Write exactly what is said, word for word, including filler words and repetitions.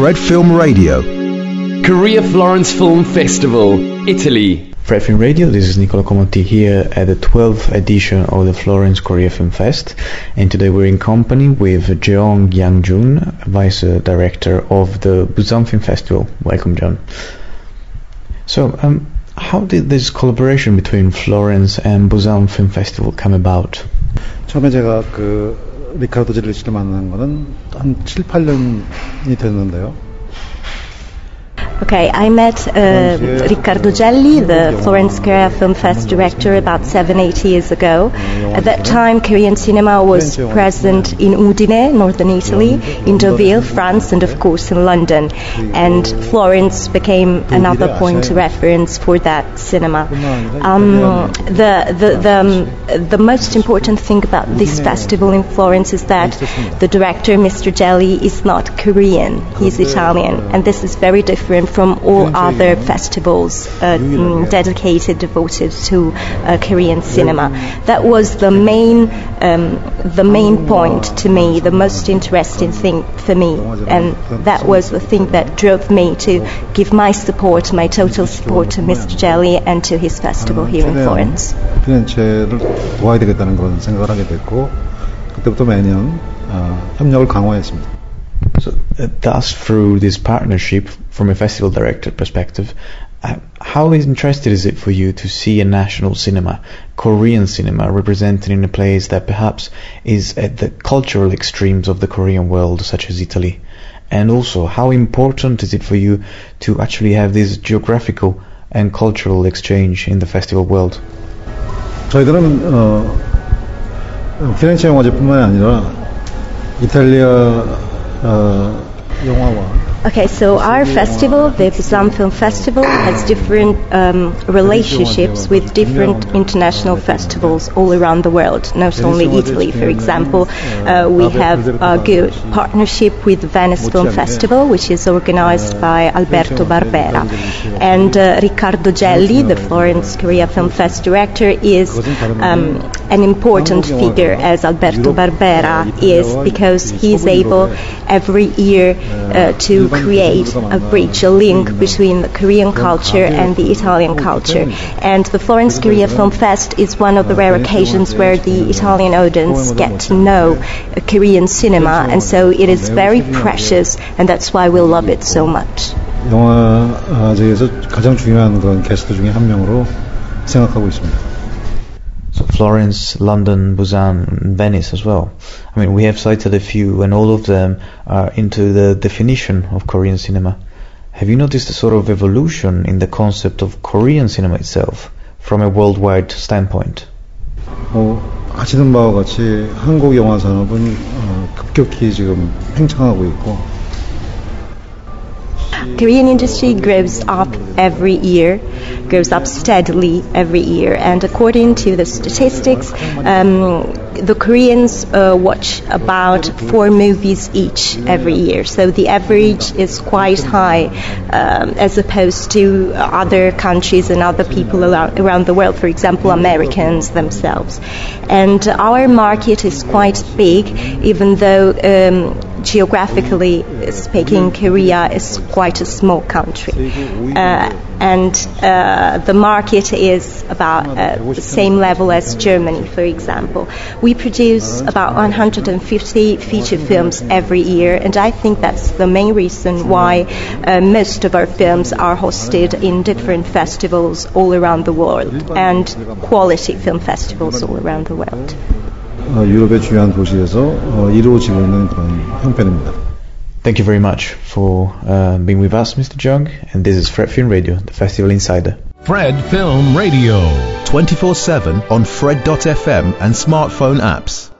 Fred Film Radio. Korea Florence Film Festival, Italy. Fred Film Radio, this is Nicola Comonti here at the twelfth edition of the Florence Korea Film Fest, and today we're in company with Jeong Yang-jun, Vice Director of the Busan Film Festival. Welcome, John. So, um, how did this collaboration between Florence and Busan Film Festival come about? 처음에 제가 그 리카르도 젤리 씨를 만난 거는 한 칠, 팔 년이 됐는데요. Okay, I met uh, Riccardo Gelli, the Florence Korea Film Fest director, about seven, eight years ago. At that time, Korean cinema was present in Udine, northern Italy, in Deauville, France, and of course in London. And Florence became another point of reference for that cinema. Um, the the the, um, the most important thing about this festival in Florence is that the director, Mister Gelli, is not Korean; he's Italian, and this is very different from all other festivals uh, dedicated, devoted to uh, Korean cinema. That was the main, um, the main point to me, the most interesting thing for me, and that was the thing that drove me to give my support, my total support to Mister Gelli and to his festival here in Florence. 피렌체를 도와야 되겠다는 그런 생각을 하게 됐고, 그때부터 매년 협력을 강화했습니다. So, uh, thus, through this partnership, from a festival director perspective, uh, how interested is it for you to see a national cinema, Korean cinema, represented in a place that perhaps is at the cultural extremes of the Korean world, such as Italy? And also, how important is it for you to actually have this geographical and cultural exchange in the festival world? 저희들은 어, 피렌체 영화제뿐만 아니라 이탈리아 Uh, Okay, so our festival, the Busan Film Festival, has different um, relationships with different international festivals all around the world, not only Italy. For example, uh, we have a good partnership with the Venice Film Festival, which is organized by Alberto Barbera. And uh, Riccardo Gelli, the Florence Korea Film Fest director, is um, an important figure, as Alberto Barbera is, because he is able every year uh, to create a bridge, a link between the Korean culture and the Italian culture. And the Florence Korea Film Fest is one of the rare occasions where the Italian audience get to know Korean cinema, and so it is very precious, and that's why we love it so much. 영화제에서 가장 중요한 그런 게스트 중에 한 명으로 생각하고 있습니다. So Florence, London, Busan, and Venice as well. I mean, we have cited a few, and all of them are into the definition of Korean cinema. Have you noticed a sort of evolution in the concept of Korean cinema itself from a worldwide standpoint? 어, 아시는 바와 같이 한국 영화 산업은 어, 급격히 지금 팽창하고 있고. Korean industry grows up every year, grows up steadily every year, and according to the statistics, um, the Koreans uh, watch about four movies each every year. So the average is quite high um, as opposed to other countries and other people around the world, for example, Americans themselves. And our market is quite big, even though um, geographically speaking, Korea is quite a small country. Uh, and uh, the market is about uh, the same level as Germany, for example. We produce about one hundred fifty feature films every year, and I think that's the main reason why uh, most of our films are hosted in different festivals all around the world, and quality film festivals all around the world. 어, 유럽의 주요한 도시에서 어, 이루어지고 있는 그런 형편입니다. Thank you very much for uh, being with us, Mister Jeong, and this is Fred Film Radio, the Festival Insider. Fred Film Radio, twenty-four seven on Fred dot F M and smartphone apps.